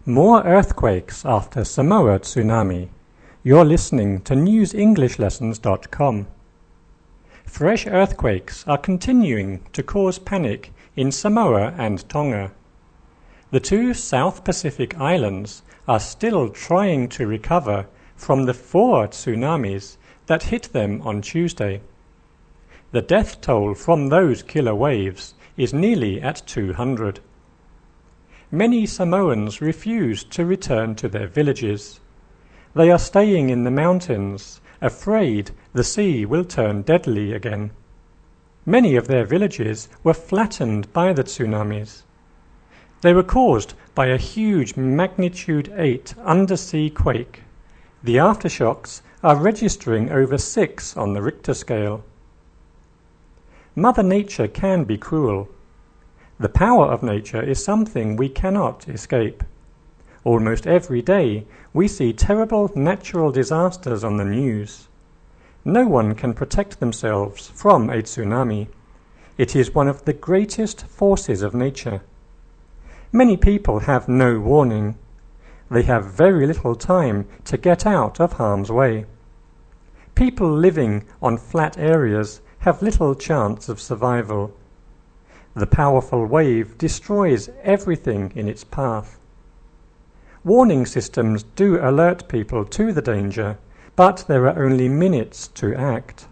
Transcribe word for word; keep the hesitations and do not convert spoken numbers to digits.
More earthquakes after Samoa tsunami. You're listening to news english lessons dot com. Fresh earthquakes are continuing to cause panic in Samoa and Tonga. The two South Pacific islands are still trying to recover from the four tsunamis that hit them on Tuesday. The death toll from those killer waves is nearly at two hundred. Many Samoans refuse to return to their villages. They are staying in the mountains, afraid the sea will turn deadly again. Many of their villages were flattened by the tsunamis. They were caused by a huge magnitude eight undersea quake. The aftershocks are registering over six on the Richter scale. Mother Nature can be cruel. The power of nature is something we cannot escape. Almost every day we see terrible natural disasters on the news. No one can protect themselves from a tsunami. It is one of the greatest forces of nature. Many people have no warning. They have very little time to get out of harm's way. People living on flat areas have little chance of survival. The powerful wave destroys everything in its path. Warning systems do alert people to the danger, but there are only minutes to act.